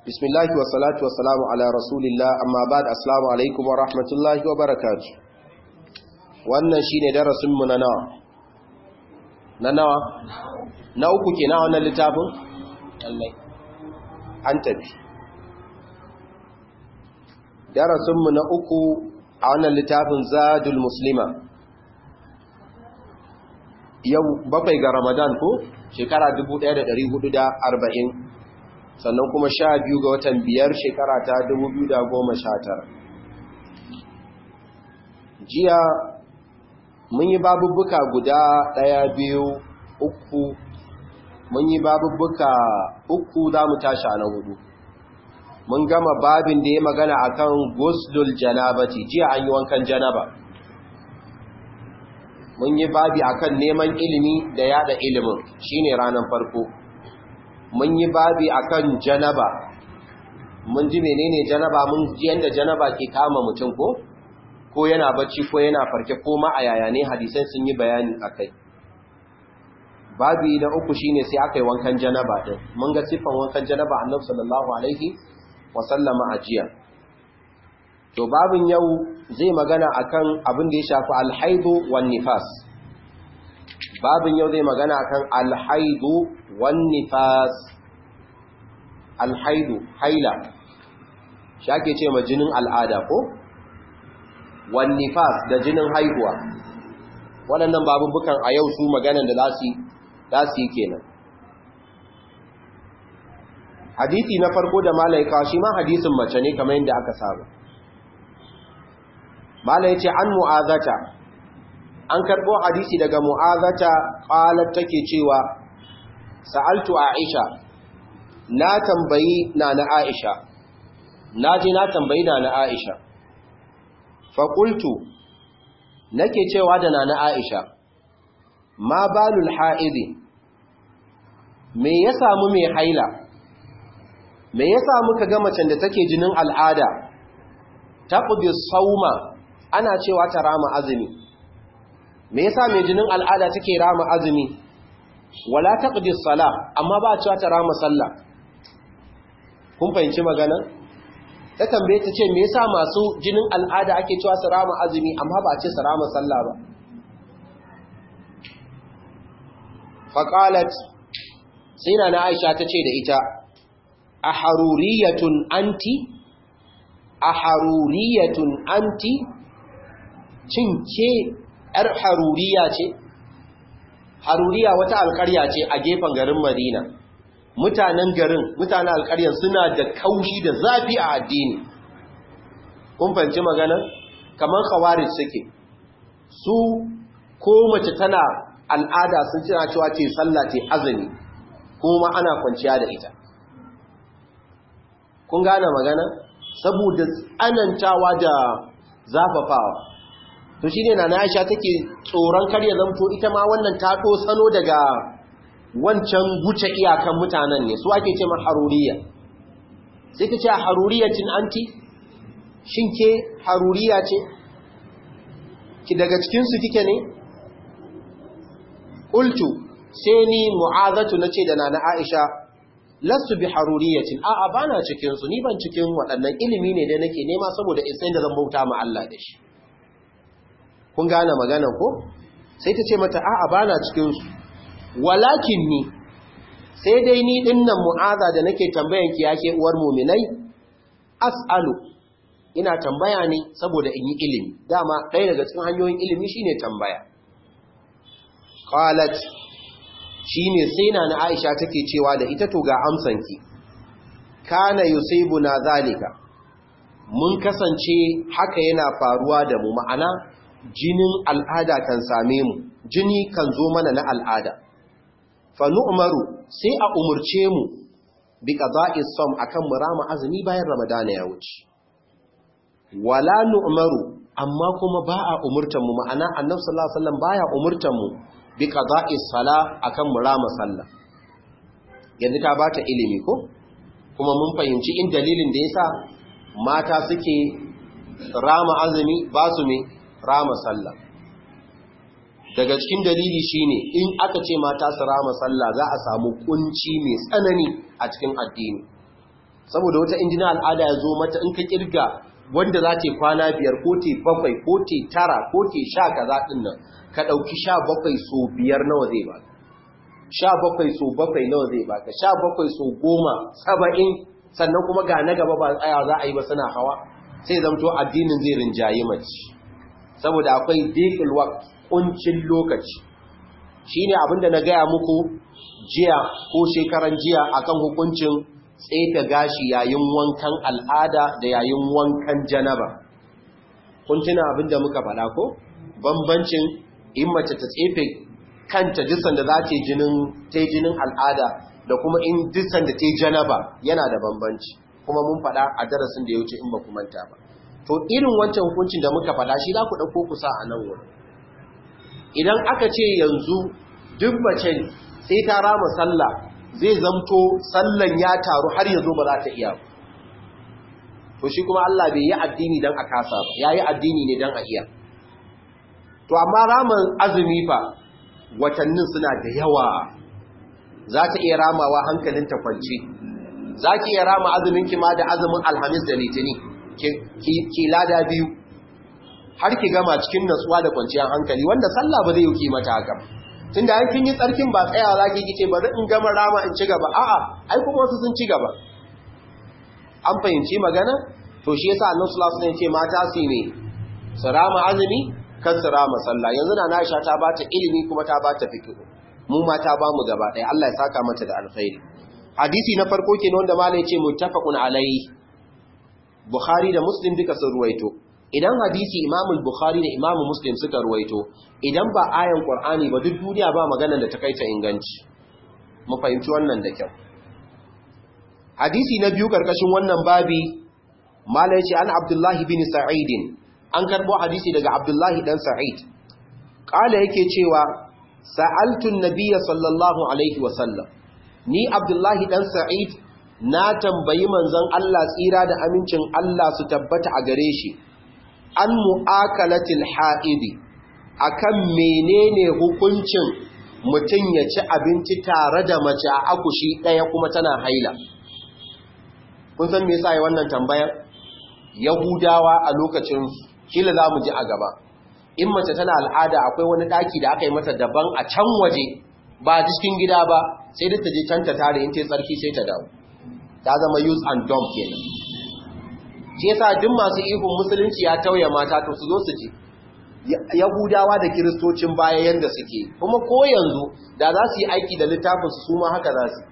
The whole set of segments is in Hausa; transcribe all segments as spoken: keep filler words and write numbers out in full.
Bismillahi wa salatu wa salamu ala rasulillah amma ba da assalamu alaikum wa rahmatullahi wa barakatu. Wannan shi ne darasinmu na nawa? Na nawa? Na uku ke na wannan littafin? Allai. An tafi. Darasinmu na uku a wannan littafin Zadul Muslima. Yau bakwai ga Ramadan ko? Shekara dubu ɗaya da ɗari hudu da arba'in. Sannan kuma sha biyu ga watan biyar shekara ta dubu biyu da goma sha tara. Jiya mun yi babubbuka guda ɗaya biyu uku, mun yi babubbuka uku za mu tashi a na hudu. Mun gama babin da ya magana akan guslul janabati, jiya an yi wankan janaba. Mun yi babi akan neman ilimi da yada ilimin, shine ranar farko. Mun yi babi akan janaba, mun ji menene janaba, mun ji yanda janaba ke kama mutum ko ko yana bacci ko yana farke ko ma a yaya ne, hadisan sun yi bayani akai. Babi na uku shine sai aka yi wankan janaba din. Mun ga sifan wankan janaba Annabi sallallahu alaihi wa sallama ajiya. To babin yau zai magana akan abin da ya shafi alhaidu wan nifas. Babin yau zai magana akan alhaidu wan nifas. Alhaidu haila shi ake ce ma jinin al'ada ko wan nifas da jinin haihuwa. Waɗannan babubukan a yau su maganan da za su yi kenan. Hadisi na farko da malaika shi ma hadisin mace ne kamar yadda aka saba. Malai ce an mu'azata, an karɓo hadisi daga mu'azata qalat take cewa sa'altu Aisha, na tambayi nana Aisha, naji na tambayi nana Aisha. Fa qultu, nake cewa da nana Aisha, ma balul haidi, me ya samu mai haila, me ya samu ka ga macen da take jinin al'ada taqdi sauma, ana cewa ta rama azumi. Me yasa mai jinin al'ada take rama azumi wala taqdi salah, amma ba cewa ta rama sallah? Kun fahimci magana? Ta tambaye ta ce me yasa masu jinin al'ada ake cewa su rama azumi amma ba ce su rama sallah ba? Faqalat, sai na Aisha ta ce da ita, aharuriyatun anti aharuriyatun anti cin ke ‘yar haruriya ce? Haruriya wata alƙarya ce a gefen garin Madina. Mutanen garin, mutanen alƙaryar suna da kaushi da zafi a addini. Kun fahimci magana? Kamar khawarij suke. Su ko mace tana al'ada sun cina cewa ce sallah ce azumi, kuma ana kwanciya da ita. Kun gane magana? Saboda tsanantawa da zafafawa. To shi ne na Aisha take tsoron karya zamto ita ma wannan ta sano daga wancan wuce iyakan mutanen ne, su ake ce ma haruriya. Sai ta ce haruriyatin anti, shin ke haruriya ce? Ki daga cikinsu kike ne? Qultu, sai ni mu'azatu nace da nana Aisha, lastu bi haruriyatin, a'a bana cikin su, ni ban cikin waɗannan, ilimi ne da nake nema saboda in san da zan bauta ma Allah da shi. Kun gane maganar ko? Sai ta ce mata a'a bana cikin su, walakin ni sai dai ni dinnan mu'aza da nake tambayan ki yake uwar mu'minai, as'alu, ina tambaya ne saboda in yi ilimi. Dama ɗaya daga cikin hanyoyin ilimi shine tambaya. Qalat, shine sai na Aisha take cewa da ita, to ga amsanki. Kana yusibuna zalika, mun kasance haka yana faruwa da mu, ma'ana jinin al'ada kan same mu, jini kan zo mana na al'ada. Fa nu'maru, sai a umurce mu bi qada'is sawm, akan mu rama azumi bayan Ramadana ya wuce. Wala nu'maru, amma kuma ba a umurtan mu, ma'ana Annabi sallallahu alaihi wasallam baya umurtan mu bi qada'is sala, akan mu rama sallah. Yanzu ta bata ilimi ko? Kuma mun fahimci in dalilin da yasa mata suke rama azumi ba su me rama sallah. Daga cikin dalili shine in aka ce mata su rama sallah za a samu kunci mai tsanani a cikin addini. saboda wata injina al'ada ya zo mata in ka kirga wanda za ta kwana biyar ko te bakwai ko te tara ko te sha kaza din nan ka dauki sha bakwai so biyar nawa zai baka sha bakwai so bakwai nawa zai baka sha bakwai so goma saba'in sannan kuma ga na gaba ba tsaya za a yi ba suna hawa sai zamto addinin zai rinjaye mace saboda akwai diqul waqt kuncin lokaci shine abinda na gaya muku jiya ko shekaran jiya akan hukuncin tsefe gashi yayin wankan al'ada da yayin wankan janaba kun tuna abinda muka faɗa ko bambancin in mace ta tsefe kanta dusan da za ta yi jinin ta jinin al'ada da kuma in dusan da ta yi janaba yana da bambanci kuma mun faɗa a darasin da ya wuce in ba ku manta ba to irin wancan hukuncin da muka faɗa shi za ku ɗauko kusa a nan wurin idan aka ce yanzu duk mace sai ta rama sallah zai zamto sallan ya taru har yanzu ba za ta iya ba to shi kuma Allah bai yi addini dan a kasa ba yayi addini ne dan a iya to amma raman azumi fa watannin suna da yawa za ta iya ramawa hankalinta kwance za ki iya rama azumin ki ma da azumin alhamis da litini ki lada biyu har ki gama cikin natsuwa da kwanciyar hankali wanda sallah ba zai yi mata haka tunda an kin yi tsarkin ba tsayawa zaki kice bari in gama rama in ci gaba a'a ai kuma wasu sun ci gaba an fahimci magana to shi yasa Annabi sallallahu alaihi wasallam ya ce mata su ne su rama azumi kan su rama sallah yanzu na Aisha ta bata ilimi kuma ta bata fiqh mu mata ba mu gaba ɗaya Allah ya saka mata da alkhairi hadisi na farko kenan wanda malai ya ce muttafaqun alaihi Bukhari da Muslim duka sun ruwaito idan hadisi Imam Bukhari da Imam Muslim suka ruwaito idan ba ayan Qur'ani ba duk duniya ba magana da ta kaita inganci mu fahimci wannan da kyau hadisi na biyu karkashin wannan babi mala yace an Abdullah bin Sa'id an karbo hadisi daga Abdullah dan Sa'id kala yake cewa sa'altu an-nabiy sallallahu alaihi wasallam ni Abdullah dan Sa'id na tambayi manzon Allah tsira da amincin Allah su tabbata a gare shi an mu'akalatil ha'idi akan menene hukuncin mutum ya ci abinci tare da mace a akushi ɗaya kuma tana haila kun san me yasa yi wannan tambayar yahudawa a lokacin kila za mu ji a gaba in mace tana al'ada akwai wani ɗaki da aka yi mata daban a can waje ba cikin gida ba sai da ta je can ta tare in ta tsarki sai ta dawo ta zama use and dump kenan shi yasa duk masu ihun musulunci ya tauye mata to su zo su ji yahudawa da kiristocin baya yanda suke kuma ko yanzu da za su yi aiki da littafin su ma haka za su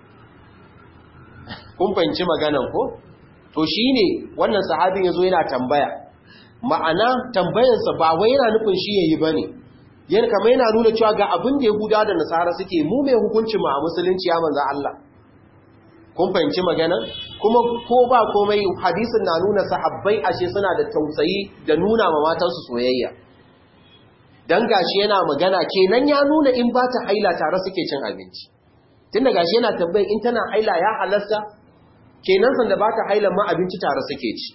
kun fahimci maganan ko to shine wannan sahabin yazo yana tambaya ma'ana tambayarsa ba wai yana nufin shi yayi bane yana kamar yana nuna cewa ga abin da yahudawa da nasara suke mu mai hukunci mu a musulunci ya manzo Allah kun fahimci magana kuma ko ba komai hadisin na nuna sahabbai ashe suna da tausayi da nuna ma matansu soyayya dan gashi yana magana kenan ya nuna in ba ta haila tare suke cin abinci tunda gashi yana tambayi in tana haila ya halasta kenan san da ba ta haila ma abinci tare suke ci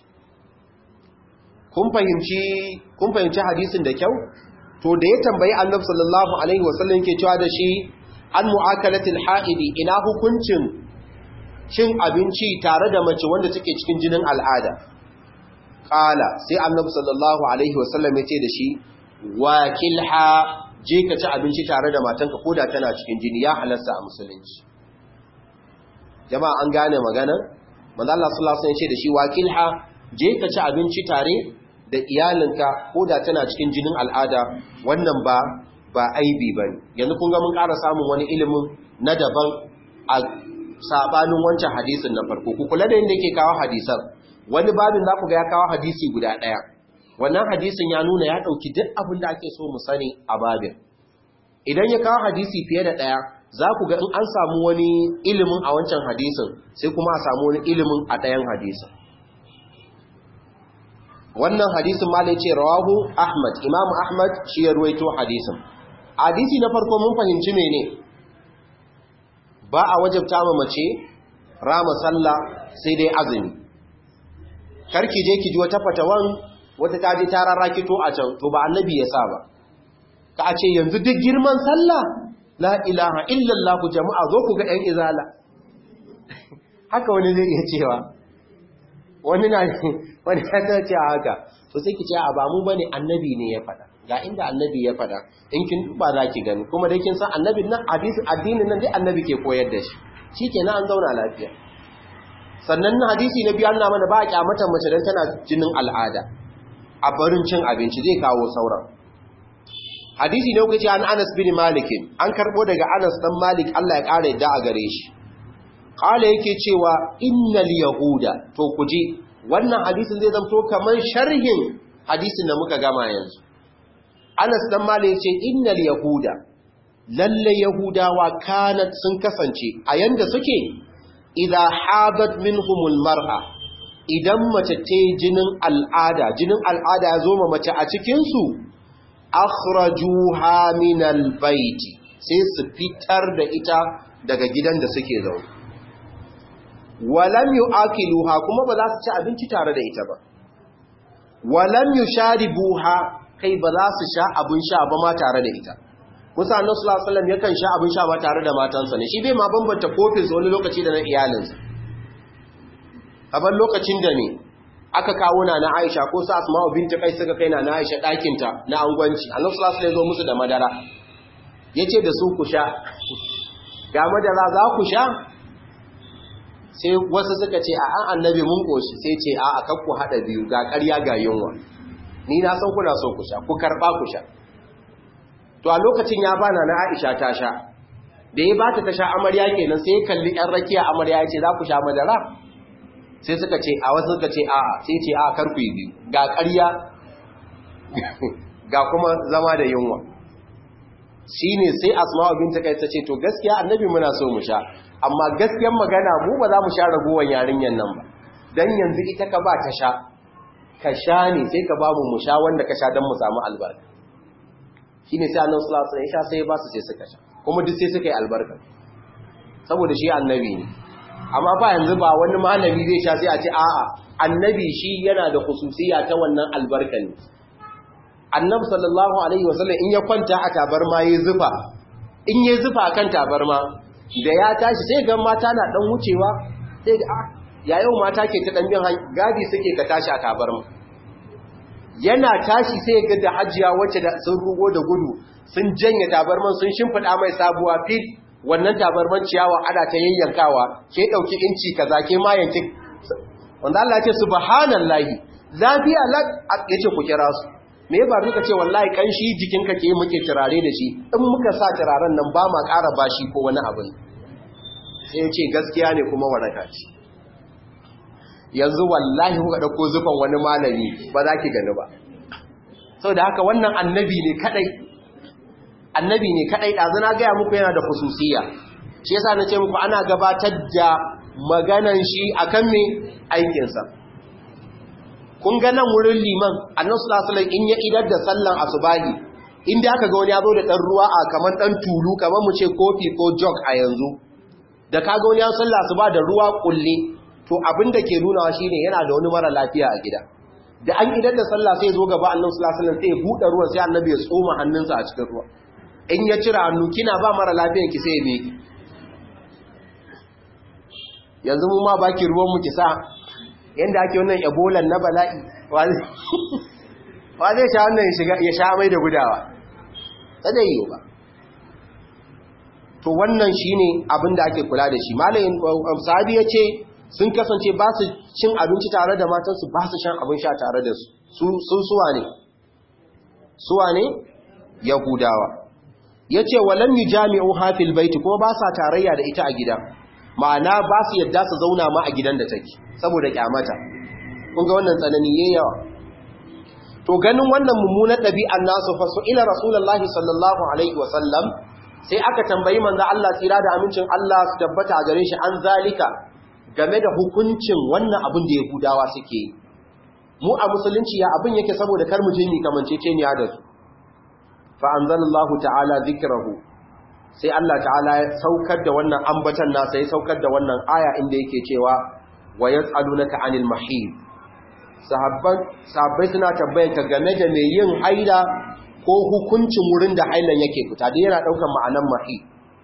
kun fahimci kun fahimci hadisin da kyau to da ya tambayi Annabi sallallahu alaihi wasallam yake cewa da shi an mu'akalatil haidi ina hukuncin cin abinci tare da mace wanda take cikin jinin al'ada qala sai Annabi sallallahu alaihi wasallam ya ce da shi wakilha je ka ci abinci tare da matanka koda tana cikin jini ya halasta a musulunci jama'a an gane magana manzo Allah sallallahu alaihi wasallam ya ce da shi wakilha je ka ci abinci tare da iyalinka koda tana cikin jinin al'ada wannan ba ba aibi bane yanzu kun ga mun ƙara samun wani ilimin na daban a sabanin wancan hadisin na farko ku kula da inda yake kawo hadisan wani babin za ku ga ya kawo hadisi guda ɗaya wannan hadisin ya nuna ya ɗauki duk abin da ake so mu sani a babin idan ya kawo hadisi fiye da ɗaya za ku ga in an samu wani ilimin a wancan hadisin sai kuma a samu wani ilimin a ɗayan hadisin wannan hadisin ma da ya ce rawahu ahmad imamu ahmad shi ya ruwaito hadisin hadisi na farko mun fahimci mene ba a wajabta ma mace rama sallah sai dai azumi karki je ki ji wata fatawan wata ta je ta rarrakito a can to ba annabi ya sa ba ka ce yanzu duk girman sallah la ilaha illallah jama'a zo ku ga ɗan izala haka wani zai iya cewa wani na wani ya ta ce haka to sai ki ce a ba mu bane annabi ne ya faɗa ga inda annabi ya faɗa in kin duba za ki gani kuma dai kin san annabin nan hadisin addinin nan dai annabi ke koyar da shi shikenan an zauna lafiya. Sannan hadisi na biyu Allah mana ba a kyamatar mace dan tana jinin al'ada a barin cin abinci zai kawo sauran. Hadisi ne kuke an Anas bin Malik an karbo daga Anas dan Malik Allah ya kare yadda a gare shi kala yake cewa innal yahuda to kuje wannan hadisin zai zanto kamar sharhin hadisin da muka gama yanzu. Anas dan Malik ce innal yahuda lalle yahudawa kanat sun kasance a yanda suke idza hadat minhumul mar'a idan mace ta jinin al'ada jinin al'ada ya zo ma mace a cikin su akhrajuha minal baiti sai su fitar da ita daga gidan da suke zaune walam yu'akiluha kuma ba za su ci abinci tare da ita ba walam yusharibuha kai ba za su sha abin sha ba ma tare da ita. Musa annabi sallallahu alaihi wasallam yakan sha abin sha ba tare da matansa ne shi bai ma bambanta kofin sa wani lokaci da na iyalinsa a ban lokacin da ne aka kawo na na Aisha ko sa Asma'u binti Qais suka kai na na Aisha ɗakin ta na angwanci annabi sallallahu alaihi wasallam ya zo musu da madara yace da su ku sha ga madara za ku sha sai wasu suka ce a an annabi mun koshi sai ce a aka ku hada biyu ga ƙarya ga yunwa ni na san kuna so ku sha ku karba ku sha to a lokacin ya bana na Aisha ta sha da ya bata ta sha amarya kenan sai ya kalli ɗan rakiya amarya ya ce za ku sha madara sai suka ce a wasu suka ce a'a sai ce a karku yi biyu ga ƙarya ga kuma zama da yunwa shine sai Asma'u binta Qais ta ce to gaskiya annabi muna so mu sha amma gaskiyar magana mu ba za mu sha ragowar yarinyan nan ba dan yanzu ita ka ba ta sha ka sha ne sai ka babu mu sha wanda ka sha don mu samu albarka shi ne sai annan sulasa ya sha sai ya ba su sai suka sha kuma duk sai suka yi albarka saboda shi annabi ne amma ba yanzu ba wani malami zai sha sai a ce a'a annabi shi yana da khususiya ta wannan albarka ne. Annabi sallallahu alaihi wasallam in ya kwanta a tabarma yayi zufa in yayi zufa kan tabarma da ya tashi sai ga mata na dan wucewa sai ga ya yau mata ke ta ɗanbin gadi suke ka tashi a tabarma yana tashi sai ga da hajiya wacce da sun rugo da gudu sun janye tabarman sun shimfiɗa mai sabuwa fit wannan tabarman ciyawa ana ta yayyankawa ke ɗauki inci kaza ke ma yanki wanda Allah ya ce subhanallahi lafiya la yace ku kira su me ba rika ce wallahi kanshi jikinka ke muke turare da shi in muka sa turaren nan ba ma ƙara bashi ko wani abu sai ya ce gaskiya ne kuma waraka ce yanzu wallahi kuka dauko zufan wani malami ba za ki gani ba saboda haka wannan annabi ne kadai annabi ne kadai dazuna ga ya muku yana da khususiya shi yasa nace muku ana gabatar da maganan shi akan me aikin sa kun ga nan wurin liman annabi sallallahu alaihi wasallam in ya idar da sallan asubahi inda aka ga wani ya zo da dan ruwa a kaman dan tulu kaman mu ce kofi ko jug a yanzu da kaga wani ya salla asuba da ruwa kulle to abinda ke nunawa shine yana da wani mara lafiya a gida da an idar da sallah sai zo gaba annabi sallallahu alaihi wasallam sai ya bude ruwan sai annabi ya tsoma hannunsa a cikin ruwa in ya cira hannu kina ba mara lafiyan ki sai ya miki yanzu mu ma baki ruwan mu ki sa yanda ake wannan ebola na bala'i wa zai sha wannan ya sha mai da gudawa sai yi ba to wannan shine abin da ake kula da shi malamin sahabi yace sun kasance ba su cin abinci tare da matansu ba su shan abin sha tare da su sun suwa ne suwa ne yahudawa yace walam yujami'u hafil baiti kuma ba sa tarayya da ita a gida ma'ana ba su yadda su zauna ma a gidan da take saboda kyamata kun ga wannan tsanani yayi yawa to ganin wannan mummunar ɗabi'an nasu fa ila rasulullahi sallallahu alaihi wasallam sai aka tambayi manzo Allah tsira da amincin Allah su tabbata a gare shi an zalika game da hukuncin wannan abin da Yahudawa suke mu a musulunci ya abin yake saboda kar mu je ni kamanceceniya da su fa anzalallahu ta'ala dhikrahu sai Allah ta'ala ya saukar da wannan ambatan nasa ya saukar da wannan aya inda yake cewa wa yas'alunaka 'anil mahid sahabban sahabbai suna tambayanka game da mai yin haila ko hukuncin wurin da hailan yake fita dai yana daukan ma'anan mahid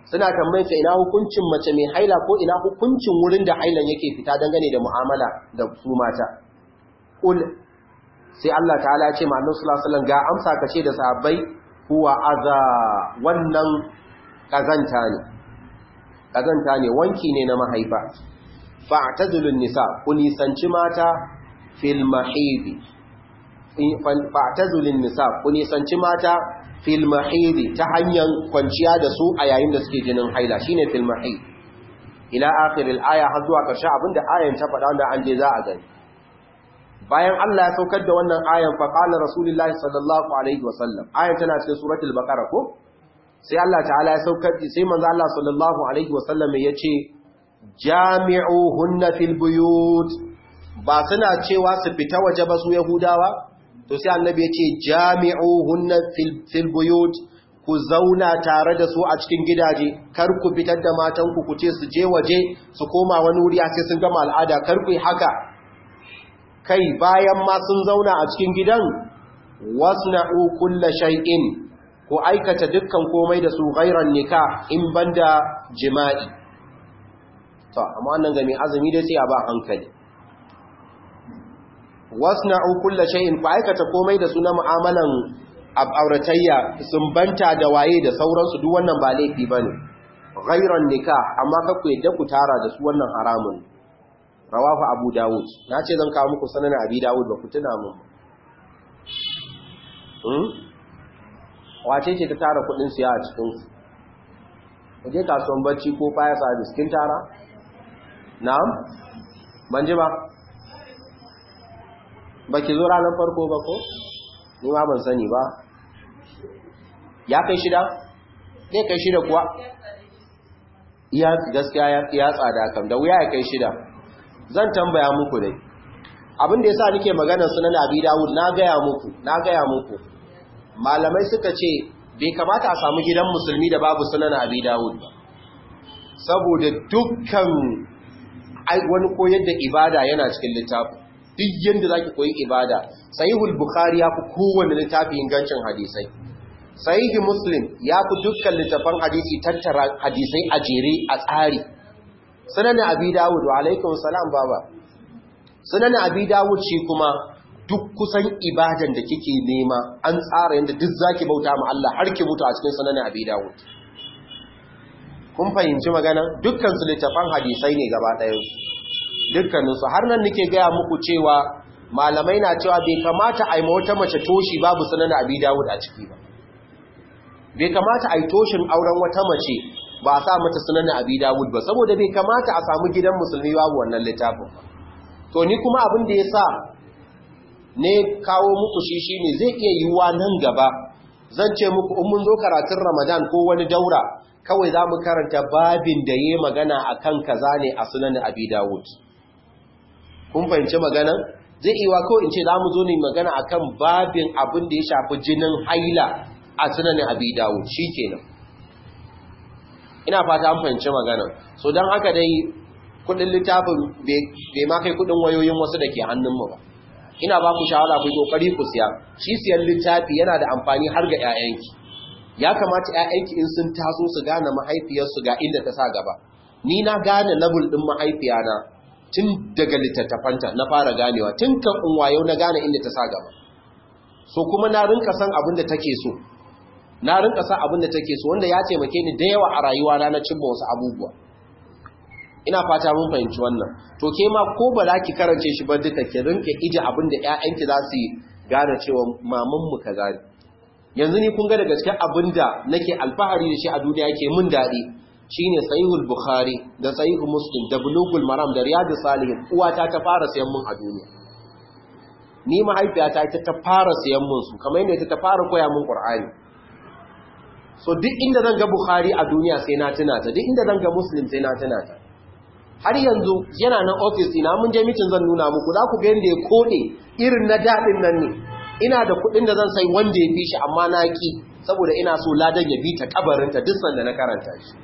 suna tambayar ina hukuncin mace mai haila ko ina hukuncin wurin da hailan yake fita dangane da mu'amala da su mata. Kul sai Allah ta'ala ce ma Annabi sallallahu alaihi wasallam ga amsa kace da sahabbai huwa adha, wannan kazanta ne kazanta ne wanki ne na mahaifa. Fa'tazilun nisa, kun nisanci mata fil mahidi fa'tazilun nisa, kun nisanci mata fil mahidi ta hanyar kwanciya da su a yayin da suke jinin haila, shine fil mahid. Ila akhiril aya, har zuwa ƙarshe abinda ayan ta faɗa wanda an je za a gani. Bayan Allah ya saukar da wannan ayan fa qala rasulullahi sallallahu alaihi wasallam, ayan tana cikin suratul baqara ko sai Allah ta'ala ya saukar sai manzo Allah sallallahu alaihi wasallam ya ce jami'uhunna fil buyut, ba suna cewa su fita waje ba su yahudawa, to sai annabi ya ce jami'uhunna fil fil buyut, ku zauna tare da su a cikin gidaje, kar ku fitar da matanku ku ce su je waje su koma wani wuri a sai sun gama al'ada, kar ku yi haka. Kai bayan ma sun zauna a cikin gidan, wasna'u kulla shay'in, ku aikata dukkan komai da su ghairan nikah, in banda jima'i. To amma wannan ga mai azumi dai sai a ba hankali. Wasna'u kulla shay'in, ku aikata komai da su na mu'amalan auratayya, sumbanta da waye da sauransu, duk wannan ba laifi bane. Ghairan nikah, amma ka ku yadda ku tara da su, wannan haramun. Rawahu Abu Dawud. Na ce zan kawo muku sanan Abi Dawud, ba ku tuna mun. Hmm? Wace ce ta tara kudin siya a cikin su? Waje kasuwan bacci ko fire service kin tara? Na'am? Ban ji ba. Baki zo ranar farko ba ko? Ni ma ban sani ba. Ya kai shida? Zai kai shida kuwa? Iya gaskiya ya tsada kam, da wuya ya kai shida. Zan tambaya muku dai. Abin da yasa nake maganar sunan Abi Dawud, na gaya muku, na gaya muku. Malamai suka ce bai kamata a samu gidan musulmi da babu sunan Abi Dawud ba. Saboda dukkan ai wani koyar da ibada yana cikin littafi. Duk yanda zaki koyi ibada, Sahihul Bukhari ya fi kowanne littafi ingancin hadisai. Sahih Muslim ya fi dukkan littafan hadisi tattara hadisai a jere a tsari. Sunan Abi Dawud, wa alaikum salam baba. Sunan Abi Dawud shi kuma duk kusan ibadan da kike nema an tsara yanda duk zaki bauta ma Allah har ki mutu a cikin Sunan Abi Dawud. Kun fahimci magana? Dukkan su littafan hadisai ne gaba ɗaya. Dukkanin su har nan nake gaya muku cewa malamai na cewa bai kamata a yi wata mace toshi babu Sunan Abi Dawud a ciki ba. Bai kamata a yi toshin auren wata mace ba a sa mata Sunan Abi Dawud ba, saboda bai kamata a samu gidan musulmi babu wannan littafin ba. To ni kuma abin da ya sa ne kawo muku shi shine zai iya yiwuwa nan gaba zan ce muku in mun zo karatun Ramadan ko wani daura kawai za mu karanta babin da yayi magana akan kaza ne a Sunan Abi Dawud. Kun fahimci magana? Zai iya kawai in ce za mu zo ne magana akan babin abin da ya shafi jinin haila a Sunan Abi Dawud, shikenan. Ina fata an fahimci magana. So dan haka dai kudin littafin bai ma kai kudin wayoyin wasu da ke hannunmu ba. Ina ba ku shawara ku kokari ku siya. Shi siyan littafi yana da amfani har ga ƴaƴanki. Ya kamata ƴaƴanki in sun taso su gane mahaifiyarsu ga inda ta sa gaba. Ni na gane level din mahaifiyana tun daga littattafanta na fara ganewa, tun kan in wayo na gane inda ta sa gaba. So kuma na rinka san abin da take so. Na rinka san abin da take so wanda ya taimake ni da yawa a rayuwa na cimma wasu abubuwa. Ina fata mun fahimci wannan. To ke ma ko ba za ki karance shi ba duka ki rinka ije abin da ƴaƴanki za su gane cewa maman mu kaza ne. Yanzu ni kun ga daga cikin abin da nake alfahari da shi a duniya yake mun dadi shine Sahihul Bukhari da Sahih Muslim da Bulughul Maram da Riyadus Salihin. Uwata ta fara sayan mun a duniya. Ni mahaifiyata ita ta fara sayan mun su, kamar yadda ita ta fara koya mun Qur'ani. So duk inda zan ga Bukhari a duniya sai na tuna ta, duk inda zan ga Muslim sai na tuna ta. Har yanzu yana nan office ina mun je meeting zan nuna muku, za ku ga yanda ya kode irin na dadin nan ne. Ina da kuɗin da zan sai wanda ya fi shi amma na ki saboda ina so ladan ya bi ta kabarinta duk sanda na karanta shi.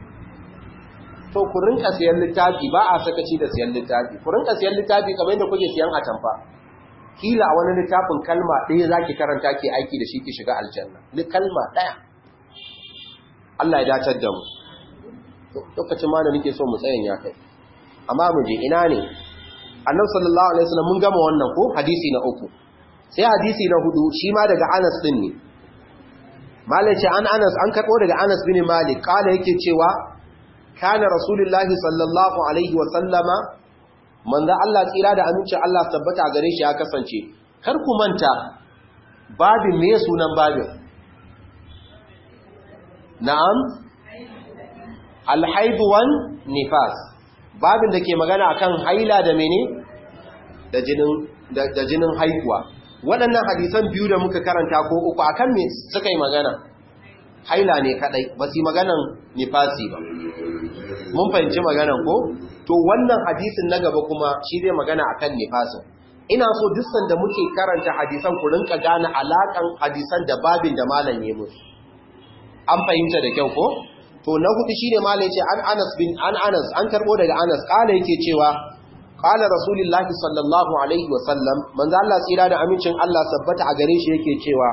To ku rinka siyan littafi, ba a sakaci da siyan littafi. Ku rinka siyan littafi kamar yadda kuke siyan atamfa. Kila wani littafin kalma ɗaya zaki karanta ki aiki da shi ki shiga aljanna. Ni kalma ɗaya. Allah ya dacar da mu. lokacin ma da nake so mu tsayin ya kai amma mu je ina ne annabi sallallahu alaihi wasallam mun gama wannan ko hadisi na uku sai hadisi na hudu shi ma daga Anas din ne malaci an Anas an karbo daga Anas bin Malik kala yake cewa kana rasulullahi sallallahu alaihi wasallama manzo Allah tsira da amincin Allah tabbata gare shi ya kasance kar ku manta babin me sunan babin na'am al-haid wan nifas babin da ke magana akan haila da mene da jinin da jinin haihuwa waɗannan hadisan biyu da muka karanta ko uku akan me suka yi magana haila ne kadai ba su maganan nifasi ba mun fahimci maganan ko to wannan hadisin na gaba kuma shi zai magana akan nifasin ina so duk sanda muke karanta hadisan ku rinka gane alakan hadisan da babin da malam ya musu an fahimta da kyau ko to na hudu shine malai ce an Anas bin an Anas an karbo daga Anas kala yake cewa qala rasulullahi sallallahu alaihi wasallam manzo Allah tsira da amincin Allah sabbata a gare shi yake cewa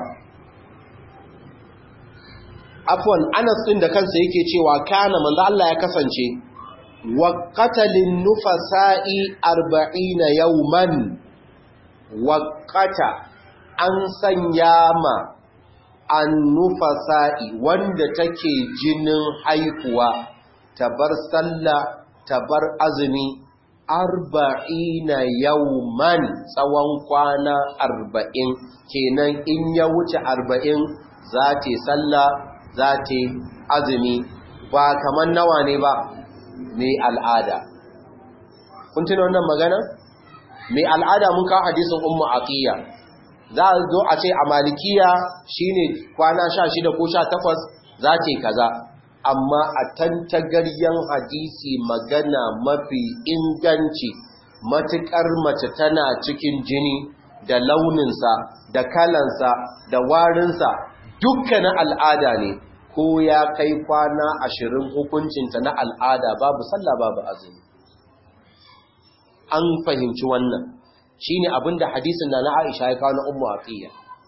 afwan Anas din da kansa yake cewa kana manzo Allah ya kasance wa qatalin nufasa'i arba'ina yawman wa qata an sanya ma annufasa'i wanda take jinin haihuwa tabar sallah tabar azumi arba'ina yawman tsawon kwana arba'in kenan in ya wuce arba'in za ta sallah za ta azumi ba kaman nawa ne ba mai al'ada kun tuna wannan magana mai al'ada mun kawo hadisin ummu atiya za a zo a ce a malikiya shine kwana sha shida ko sha takwas za ta yi kaza amma a tantagaryen hadisi magana mafi inganci matukar mace tana cikin jini da launinsa da kalansa da warinsa dukkanin al'ada ne ko ya kai kwana ashirin hukuncinta na al'ada babu sallah babu azumi an fahimci wannan shine abinda hadisin na na Aisha ya kawo na Ummu Atiya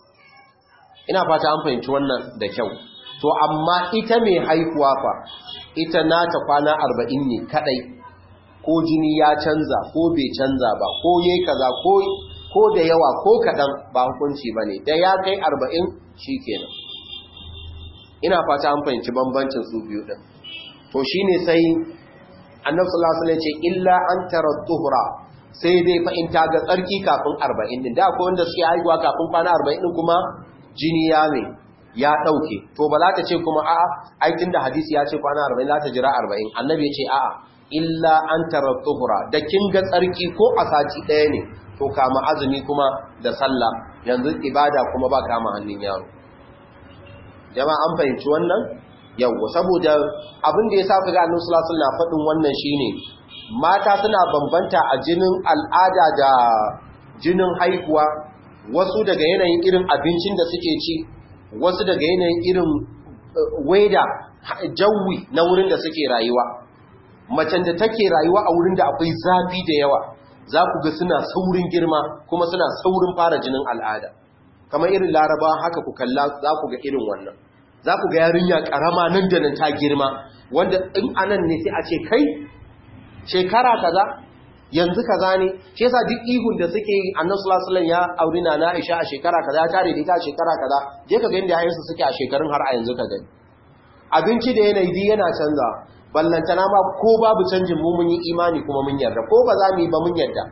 ina fata an fahimci wannan da kyau to amma ita mai haihuwa fa ita nata kwana arba'in ne kadai ko jini ya canza ko bai canza ba ko yayi kaza ko ko da yawa ko kadan ba hukunci bane da ya kai arba'in shikenan ina fata an fahimci bambancin su biyu din to shine sai Annabi sallallahu alaihi wasallam ya ce illa an taradduhra sai dai fa in ta ga tsarki kafin arba'in din da akwai wanda suke haihuwa kafin kwana arba'in din kuma jini ya ne ya dauke to ba za ta ce kuma a'a aikin da hadisi ya ce kwana arba'in za ta jira arba'in annabi ya ce a'a illa an tarattuhura da kin ga tsarki ko a sati daya ne to kama azumi kuma da sallah yanzu ibada kuma ba kama hannun yaro jama'a an fahimci wannan yawa saboda abin da yasa kaga annabi sallallahu alaihi wasallam faɗin wannan shine mata suna bambanta a jinin al'ada da jinin haihuwa wasu daga yanayin irin abincin da suke ci wasu daga yanayin irin weda jawi na wurin da suke rayuwa macen da take rayuwa a wurin da akwai zafi da yawa za ku ga suna saurin girma kuma suna saurin fara jinin al'ada kamar irin laraba haka ku kalla za ku ga irin wannan za ku ga yarinya karama nan da nan ta girma wanda in anan ne sai a ce kai shekara kaza yanzu kaza ne shi yasa duk ihun da suke yi annabi sallallahu alaihi wasallam ya auri na Aisha a shekara kaza ya tare da ita a shekara kaza je ka ga inda yayin su suke a shekarun har a yanzu ka gani abinci da yanayi bi yana canza ballantana ma ko babu canjin mu mun yi imani kuma mun yarda ko ba za mu yi ba mun yarda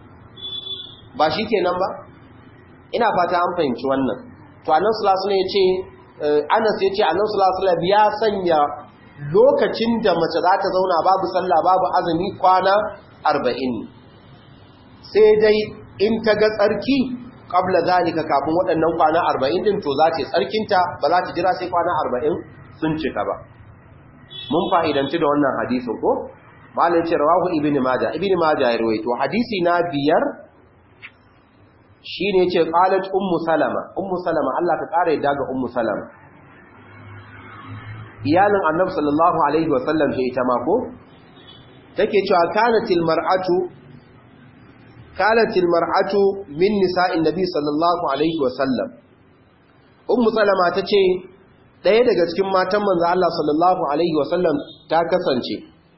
ba shikenan ba ina fata an fahimci wannan to annabi sallallahu alaihi wasallam ya ce Anas ya ce annabi sallallahu alaihi wasallam ya sanya lokacin da mace za ta zauna babu sallah babu azumi kwana arba'in sai dai in ta ga tsarki qabla zalika kafin waɗannan kwana arba'in din to za ta tsarkinta ba za ta jira sai kwana arba'in sun cika ba mun fa'idanci da wannan hadisin ko malai ce rawahu ibnu majah ibnu majah ya rawaito hadisi na biyar shine yace qalat ummu salama ummu salama Allah ka kare yadda ga ummu salama iyalin annabi sallallahu alaihi wasallam ce ita ma ko take cewa kanatil mar'atu kanatil mar'atu min nisa'in nabi sallallahu alaihi wasallam ummu salama tace daya daga cikin matan manzo Allah sallallahu alaihi wasallam ta kasance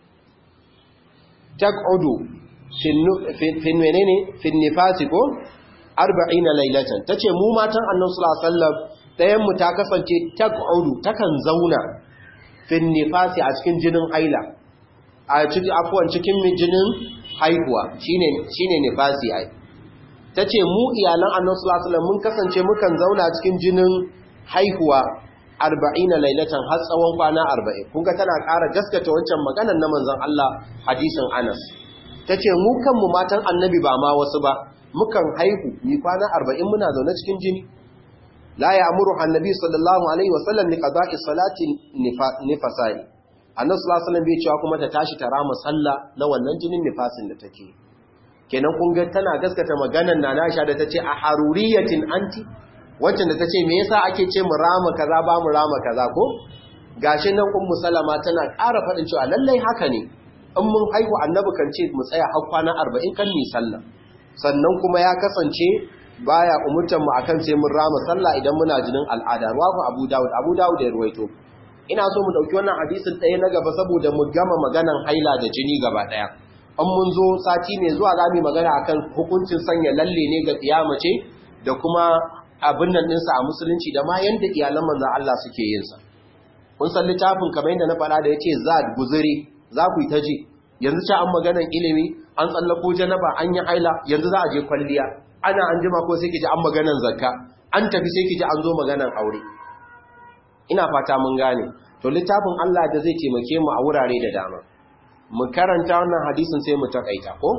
taq'udu fi menene fi nifasi ko arba'ina laylatan tace mu matan annabi sallallahu alaihi wasallam dayan mu ta kasance taq'udu takan zauna fi nifasi a cikin jinin haila a cikin afwan cikin jinin haihuwa shine shine nifasi ai tace mu iyalan annabi sallallahu alaihi wasallam mun kasance mukan zauna cikin jinin haihuwa arba'ina laylatan har tsawon kwana arba'in kun ga tana ƙara gaskata wancan maganar na manzon Allah hadisin Anas tace mu kanmu matan annabi ba ma wasu ba mukan haihu ni kwana arba'in muna zaune cikin jini la ya'muru annabi sallallahu alaihi wasallam ni qada'i salati nifasai annabi sallallahu alaihi wasallam bai cewa kuma ta tashi ta rama sallah na wannan jinin nifasin da take kenan kun ga tana gaskata maganar Nana Aisha da tace a haruriyatin anti wancan da tace me yasa ake ce mu rama kaza ba mu rama kaza ko gashi nan ummu salama tana ƙara faɗin cewa lallai haka ne in mun haihu annabi kan ce mu tsaya har kwana arba'in kan ni sallah sannan kuma ya kasance baya umurtan mu akan sai mun rama sallah idan muna jinin al'ada rawahu Abu Dawud Abu Dawud ya ruwaito ina so mu dauki wannan hadisin ɗaya na gaba saboda mu gama maganan haila da jini gaba ɗaya an mun zo sati mai zuwa za mu magana akan hukuncin sanya lalle ne ga kiyamace da kuma abin nan ɗinsa a musulunci da ma yanda iyalan manzon Allah suke yin sa kun san littafin kamar yadda na faɗa da yace zad guzuri za ku yi ta ji yanzu ce an maganan ilimi an tsallako janaba an yi haila yanzu za a je kwalliya ana an jima ko sai ki ji an maganan zakka an tafi sai ki ji an zo maganan aure ina fata mun gane to littafin Allah da zai taimake mu a wurare da dama mu karanta wannan hadisin sai mu takaita ko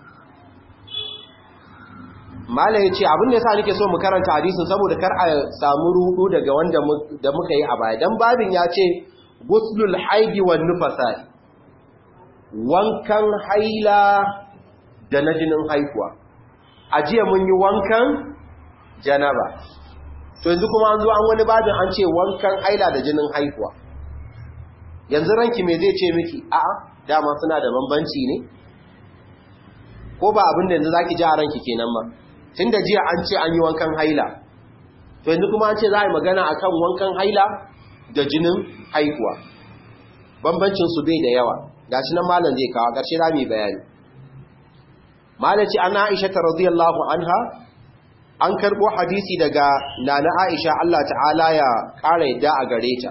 mala yace abin da yasa nake so mu karanta hadisin saboda kar a samu rudu daga wanda da muka yi a baya dan babin ya ce guslul haidi wan nufasa wankan haila da na jinin haihuwa a jiya mun yi wankan janaba to yanzu kuma an zo an wani babin an ce wankan haila da jinin haihuwa yanzu ranki me zai ce miki a'a dama suna da bambanci ne ko ba abin da yanzu zaki ji a ranki kenan ma tunda jiya an ce an yi wankan haila to yanzu kuma an ce za a yi magana akan wankan haila da jinin haihuwa bambancin su bai da yawa gashi nan malam zai kawo ƙarshe rami bayani malam ce ana Aisha radhiyallahu anha an karbo hadisi daga nana Aisha Allah ta'ala ya ƙara yadda a gare ta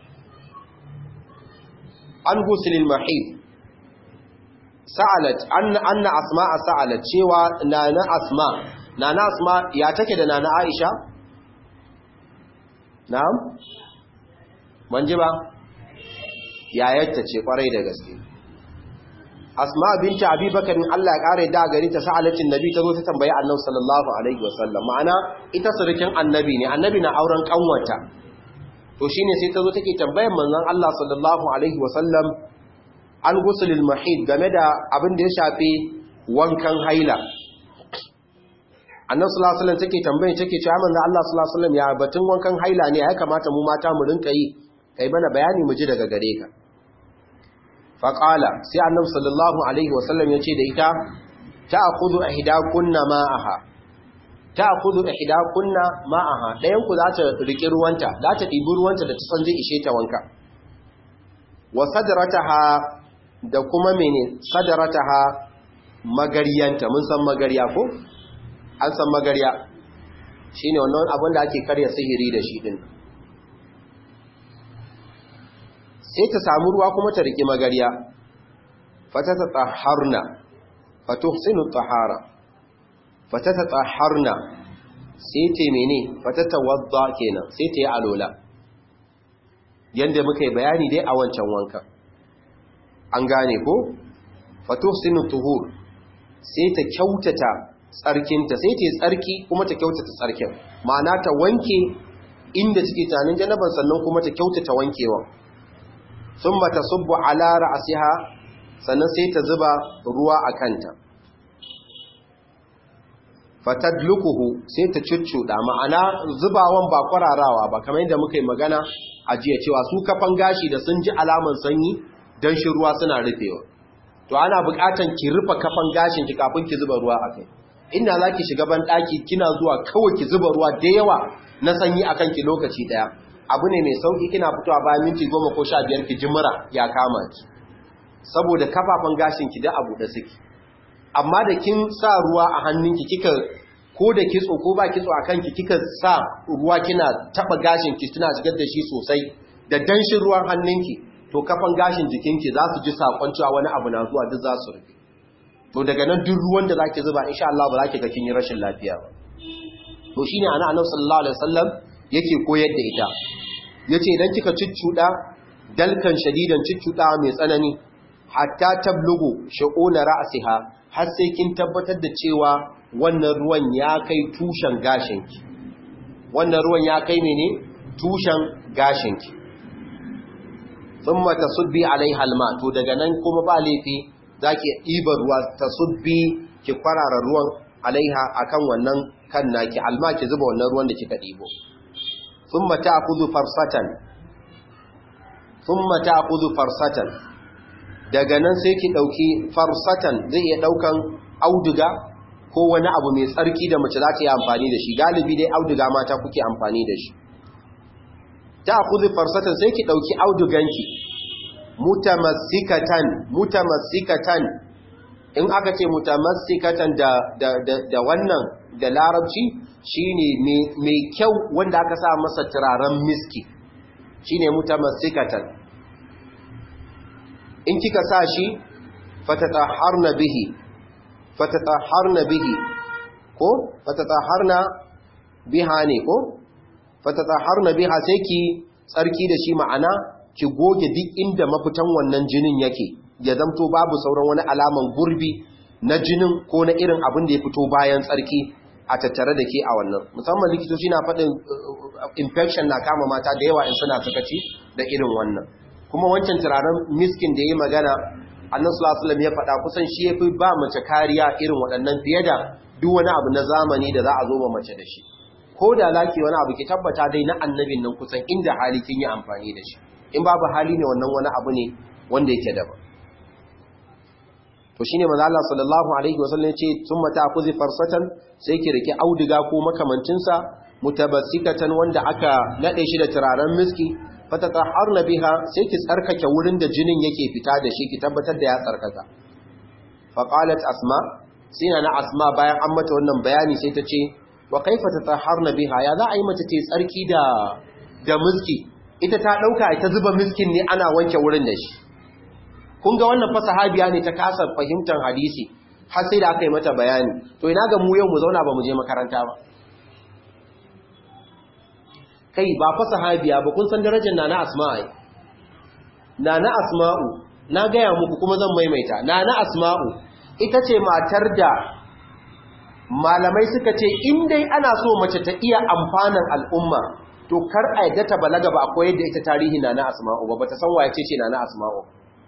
an gusilil mahid sa'alat anna anna asma'a sa'alat cewa nana asma nana asma ya take da nana Aisha na'am manje ba yayarta ce kwarai da gaske asma binti abubakar Allah ya kare da gari ta sa'alatin nabi ta zo ta tambayi annabi sallallahu alaihi wasallam ma'ana ita surukin annabi ne annabi na auren kanwata to shine sai ta zo take tambayar manzon Allah sallallahu alaihi wasallam an gusulil mahid game da abin da ya shafi wankan haila annabi sallallahu alaihi wasallam take tambaye take cewa manzon Allah sallallahu alaihi wasallam ya batun wankan haila ne ya kamata mu mata mu rinka yi kai bana bayani mu ji daga gare ka faƙala sai annabi sallallahu alaihi wasallam ya ce da ita ta'khudhu ihdakunna ma'aha ta'khudhu ihdakunna ma'aha dayan ku za ta riki ruwanta za ta dibi ruwanta da ta san zai ishe ta wanka wa sadrataha da kuma mene sadrataha magariyanta mun san magariya ko an san magariya shine wannan abin da ake karya sihiri da shi din sai ta samu ruwa kuma ta riƙe magariya fata ta tsaharna fatuhsinu tahara fata ta tsaharna sai ta mene fata ta wadda kenan sai ta yi alola yanda muka yi bayani dai a wancan wanka an gane ko fatuhsinu tuhur sai ta kyautata tsarkinta sai ta yi tsarki kuma ta kyautata tsarkin ma'ana ta wanke inda take tanin janaban sannan kuma ta kyautata wankewa sun mata subbu ala ra'asiha sannan sai ta zuba ruwa a kanta fatadlukuhu sai ta cuccuda ma'ana zubawan ba kwararawa ba kamar yadda muka yi magana a jiya cewa su kafan gashi da sun ji alaman sanyi dan shi ruwa suna rufewa to ana buƙatan ki rufe kafan gashin ki kafin ki zuba ruwa akai inda zaki shiga ban daki kina zuwa kawai ki zuba ruwa da yawa na sanyi akan ki lokaci daya abu ne mai sauki kina fitowa bayan minti goma ko sha biyar ki jimura ya kama ki saboda kafafan gashin ki da abu da suke amma da kin sa ruwa a hannunki kika ko da kitso ko ba kitso akan ki kika sa ruwa kina taba gashin ki kina shigar da shi sosai da danshin ruwan hannunki to kafan gashin jikinki za su ji sakon cewa wani abu na zuwa duk za su rufe to daga nan duk ruwan da zaki zuba insha Allah ba za ki ga kin yi rashin lafiya ba to shine ana annabi sallallahu alaihi wasallam yake koyar da ita yace idan kika ciccuda dalkan shadidan ciccuda mai tsanani hatta tablugu shu'una ra'siha har sai kin tabbatar da cewa wannan ruwan ya kai tushen gashinki wannan ruwan ya kai mene tushen gashinki thumma tasubbi alaiha alma to daga nan kuma ba laifi zaki ɗiba ruwa tasubbi ki kwarara ruwan alaiha akan wannan kan naki alma ki zuba wannan ruwan da kika ɗibo thumma ta'khudhu farsatan thumma ta'khudhu farsatan daga nan sai ki dauki farsatan zai iya daukan auduga ko wani abu mai tsarki da mace za ta yi amfani da shi galibi dai auduga mata kuke amfani da shi ta'khudhu farsatan sai ki dauki auduganki mutamassikatan mutamassikatan in aka ce mutamassikatan da da da, da wannan da larabci shine mai kyau wanda aka sa masa turaren miski shine mutamassikatan in kika sa shi fatatahharna bihi fatatahharna bihi ko fatatahharna biha ne ko fatatahharna biha sai ki tsarki da shi ma'ana ki goge duk inda mafitan wannan jinin yake ya zamto babu sauran wani alaman gurbi na jinin ko na irin abin da ya fito bayan tsarki a tattare da ke a wannan musamman likitoci na faɗin infection na kama mata da yawa in suna sakaci da irin wannan kuma wancan turaren miskin da ya yi magana annan sulasulam ya faɗa kusan shi ya fi ba mace kariya irin waɗannan fiye da duk wani abu na zamani da za a zo ma mace da shi ko da laki wani abu ki tabbata dai na annabin nan kusan inda hali kin yi amfani da shi in babu hali ne wannan wani abu ne wanda yake daban to shine manzo Allah sallallahu alaihi wasallam ya ce thumma ta'khudhi farsatan sai ki rike auduga ko makamancin sa mutabassikatan wanda aka nade shi da turaren miski fatatahharna biha sai ki tsarkake wurin da jinin yake fita da shi ki tabbatar da ya tsarkaka fa qalat asma sai na asma bayan an mata wannan bayani sai ta ce wa kaifa tatahharna biha ya za a yi mata ta tsarki da da miski ita ta dauka ita zuba miskin ne ana wanke wurin da shi kun ga wannan fa sahabiya ne ta kasa fahimtar hadisi har sai da aka yi mata bayani to ina ga mu yau mu zauna ba mu je makaranta ba kai ba fa sahabiya ba kun san darajar nana asma'i nana asma'u na gaya muku kuma zan maimaita nana asma'u ita ce matar da malamai suka ce in dai ana so mace ta iya amfanan al'umma to kar a yadda ta balaga ba akwai yadda ita tarihi nana asma'u ba bata san waye ce ce nana asma'u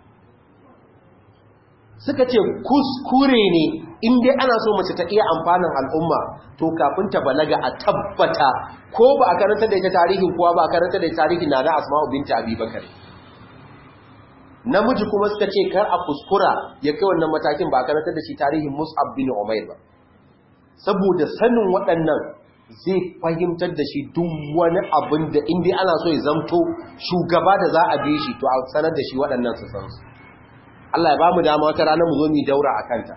suka ce kuskure ne in dai ana so mace ta iya amfanin al'umma to kafin ta balaga a tabbata ko ba a karanta da ita tarihin kuwa ba a karanta da tarihin na da asma'u binta abi bakar namiji kuma suka ce kar a kuskura ya kai wannan matakin ba a karanta da shi tarihin mus'ab bin umair ba saboda sanin waɗannan zai fahimtar da shi duk wani abin da in dai ana so ya zamto shugaba da za a bi shi to a sanar da shi waɗannan su san su Allah ya ba mu dama wata rana mu zo mu daura a kanta.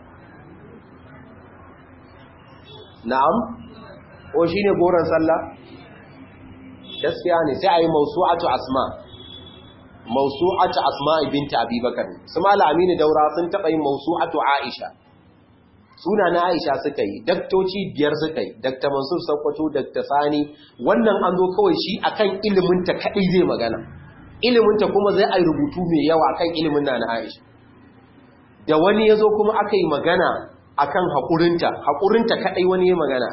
Na'am? Ko shi ne goron sallah? Gaskiya ne sai a yi mausu'atu asma. Mausu'atu asma binta Abi Bakar. Su Malam Aminu Daura sun taɓa yin mausu'atu Aisha. Suna na Aisha suka yi, daktoci biyar suka yi, Dakta Mansur Sokoto, Dakta Sani, wannan an zo kawai shi akan iliminta kaɗai zai magana. Iliminta kuma zai a rubutu mai yawa akan ilimin na na Aisha. Da wani ya zo kuma aka yi magana a kan haƙurinta, haƙurinta kaɗai wani ya magana.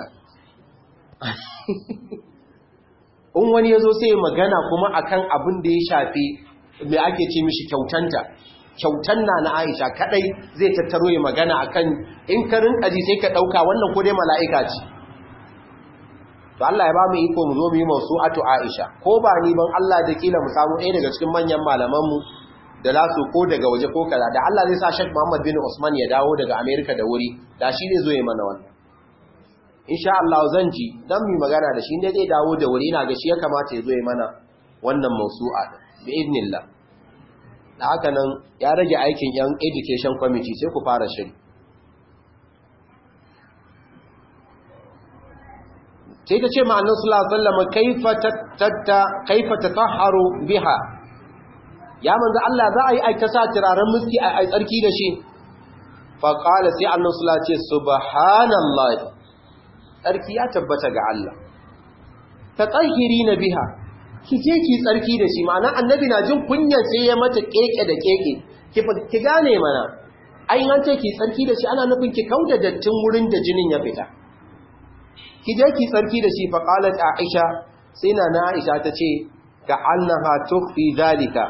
In wani ya zo sai ya magana kuma a kan abin da ya shafi mai ake ce mishi kyautanta, kyautan na na Aisha kaɗai zai tattaro ya magana a kan in karin ƙaji sai ka ɗauka wannan ko dai mala'ika ce. To Allah ya ba mu iko mu zo mu yi masu ato Aisha, ko ba ni ban Allah da kila mu samu ɗaya daga cikin manyan malamanmu da za su ko daga waje ko kaza da Allah zai sa Sheikh Muhammad bin Usman ya dawo daga America da wuri da shi zai zo ya mana wannan insha Allah zan ji dan mu magana da shi ne zai dawo da wuri ina ga shi ya kamata ya zo ya mana wannan mausu'a bi idnillah. Da haka nan ya rage aikin yan education committee sai ku fara shiri. sai ta ce ma annabi sallallahu alaihi wasallam kaifa tatta kaifa tatahharu biha, ya manzo Allah za a yi ai ta sa turaren miski a ai tsarki da shi. fa qala sai annabi sallallahu alaihi wasallam ce subhanallahi, tsarki ya tabbata ga Allah. tatahhirina biha, ki je ki tsarki da shi. Ma'ana annabi na jin kunya sai ya mata keke da keke, ki gane mana ai an ce ki tsarki da shi ana nufin ki kauda dattin wurin da jinin ya fita, ki je ki tsarki da shi. fa qalat aisha, sai na na aisha ta ce ka annaha tukhfi zalika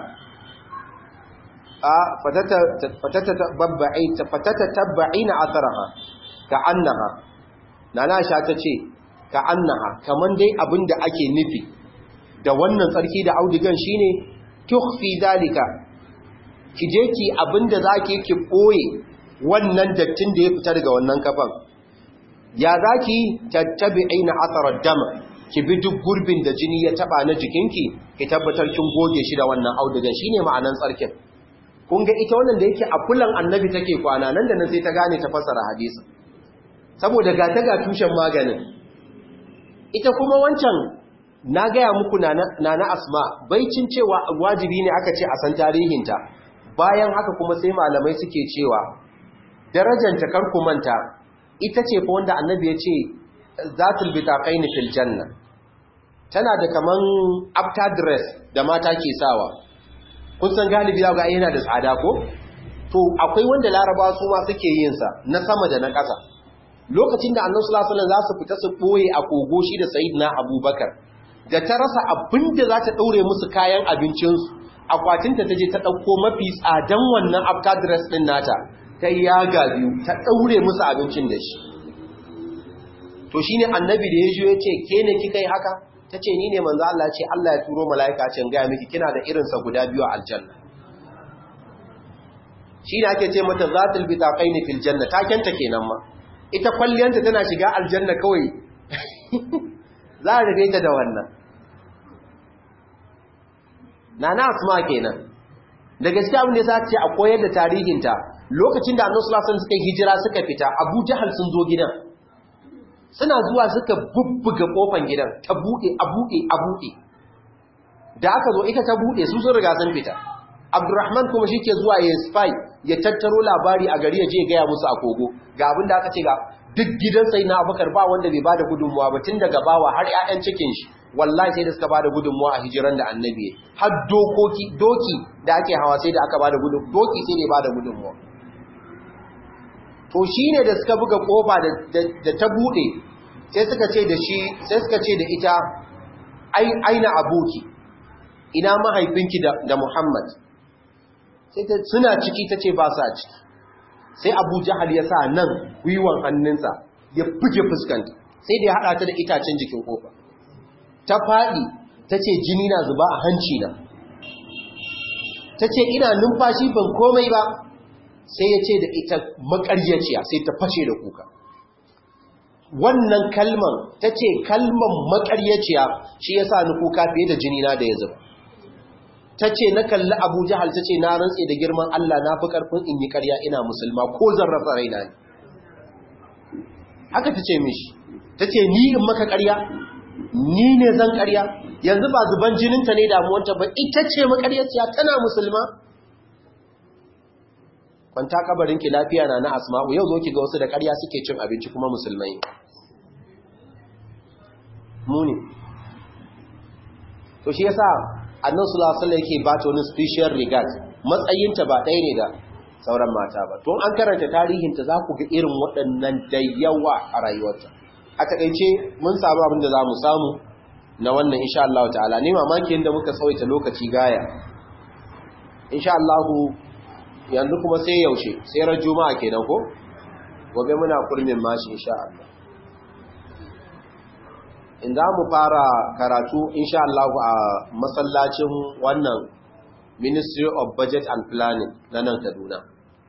a fatata fatata tabbai fatata tabbaina atharaha, ka annaha na na aisha ta ce ka annaha, kaman dai abinda ake nufi da wannan tsarki da audigan shine tukhfi zalika, ki je ki abinda zaki ki boye wannan dattin da ya fita daga wannan kafan. Ya zaki tattabi'ina atharar dama, ki bi duk gurbin da jini ya taba na jikinki, ki tabbatar kin goge shi da wannan audigan, shine ma'anan tsarkin. Kun ga ita wannan da yake a kullun annabi take kwana, nan da nan sai ta gane ta fassara hadisi, saboda ga ta ga tushen maganin. Ita kuma wancan na gaya muku na na asma, baicin cewa wajibi ne aka ce a san tarihinta, bayan haka kuma sai malamai suke cewa darajanta karku manta ita ce fa wanda annabi ya ce zatul bitaqaini fil janna, tana da kaman after dress da mata ke sawa. Kun san galibi za ga yana da tsada ko? To akwai wanda Larabawa su ma suke yin sa na sama da na ƙasa. Lokacin da Annabi sallallahu alaihi wasallam za su fita su boye a kogo shi da Sayyidina Abubakar, da ta rasa abinda za ta daure musu kayan abincin su, akwatinta ta je ta dauko mafi tsadan wannan after dress din nata, ta yaga biyu ta daure musu abincin da shi. To shine annabi da ya ji ya ce ke ne kika yi haka? Ta ce ni ne manzo Allah, ce Allah ya turo mala'ika ce ga miki kina da irin sa guda biyu a aljanna. Shi ne ake ce mata zatul bitaqaini fil janna, ta kenta kenan ma. Ita kwalliyanta tana shiga aljanna kawai. Za a rage ta da wannan. Nana Asma kenan. Da gaskiya abin da yasa ce a koyar da tarihinta, lokacin da Annabi sallallahu alaihi wasallam suka hijira suka fita, Abu Jahal sun zo gidan. Suna zuwa suka bubbuga kofan gidan, ta bude a bude a bude. Da aka zo ita ta bude, su sun riga sun fita. Abdurrahman kuma shi ke zuwa ya spy, ya tattaro labari a gari ya je gaya musu a kogo. Ga abin da aka ce ga duk gidan sai na Abubakar ba wanda bai bada gudunmuwa ba, tun daga bawa har ƴaƴan cikin shi. Wallahi sai da suka bada gudunmuwa a hijiran da Annabi. Har dokoki doki da ake hawa sai da aka bada gudun doki sai da ya bada gudunmuwa. To shine da suka buga kofa da da ta bude, sai suka ce da shi sai suka ce da ita ai aina abuki, ina mahaifinki da da Muhammad. Sai ta suna ciki tace ba sa ciki. Sai Abu Jahal ya sa nan gwiwan hannunsa ya buge fuskanta, sai da ya hada ta da itacen jikin kofa. Ta fadi tace jini na zuba a hanci na. Tace ina numfashi ban komai ba. Sai ya ce da ita makaryaciya, sai ta fashe da kuka. Wannan kalman tace kalman makaryaciya shi yasa ni kuka fiye da jini na da ya zuba. Ta ce na kalli Abu Jahal, ta ce na rantse da girman Allah na fi ƙarfin in yi ƙarya ina musulma ko zan rasa raina ne. Haka ta ce mishi, ta ce ni in maka ƙarya, ni ne zan ƙarya, yanzu ba zuban jininta ne damuwanta ba, ita ce makaryaciya tana musulma. Kwanta kabarinki lafiya na na Asma'u, yau zo ki ga wasu da ƙarya suke cin abinci kuma musulmai. Muni. To shi yasa Annabi sallallahu alaihi wasallam yake ba ta wani special regard, matsayinta ba ɗaya ne da sauran mata ba. To an karanta tarihinta za ku ga irin waɗannan da yawa a rayuwarta. A takeice mun samu abin da za mu samu na wannan insha Allah ta'ala. Ne mamaki yadda muka tsawaita lokaci gaya. Insha Allah yanzu kuma sai yaushe, sai ran Juma'a kenan ko? Gobe muna kurmin mashi insha Allah. In za mu fara karatu insha Allah a masallacin wannan Ministry of Budget and Planning na nan Kaduna.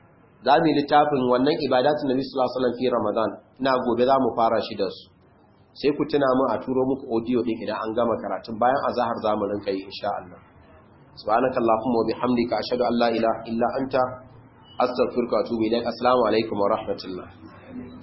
Za mu yi littafin wannan ibadatun Nabi sallallahu alaihi wasallam fi Ramadan. Ina gobe za mu fara shi da su. sai ku tuna mu a turo muku audio din idan an gama karatun bayan azhar zamu rinka yi insha Allah subhanakallahumma wa bihamdika ashhadu an la ilaha illa anta astaghfiruka wa atubu ilaik assalamu alaikum wa rahmatullah